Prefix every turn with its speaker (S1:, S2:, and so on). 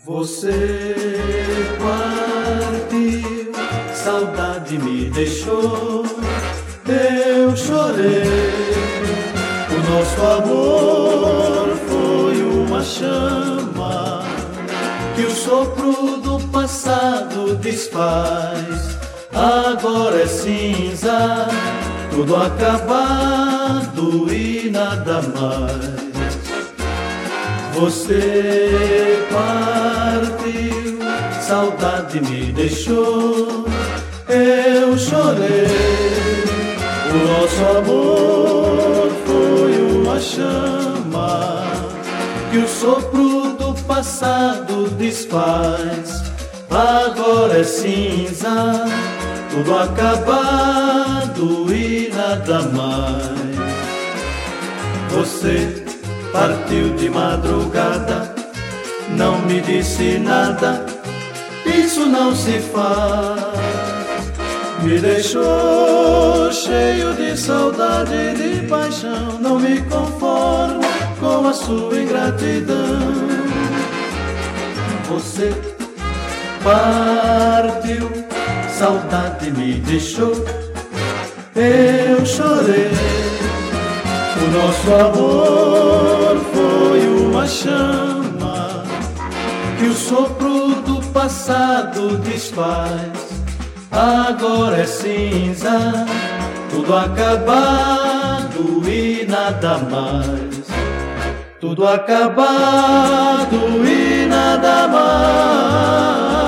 S1: Você partiu, saudade me deixou, eu chorei. O nosso amor foi uma chama que o sopro do passado desfaz. Agora é cinza, tudo acabado e nada mais. Você partiu, saudade me deixou, eu chorei. O nosso amor foi uma chama que o sopro do passado desfaz. Agora é cinza, tudo acabado e nada mais. Você partiu de madrugada, não me disse nada, isso não se faz. Me deixou cheio de saudade e de paixão, não me conformo com a sua ingratidão. Você partiu, saudade me deixou, eu chorei. O nosso amor foi uma chama que o sopro do passado desfaz. Agora é cinza, tudo acabado e nada mais. Tudo acabado e nada mais.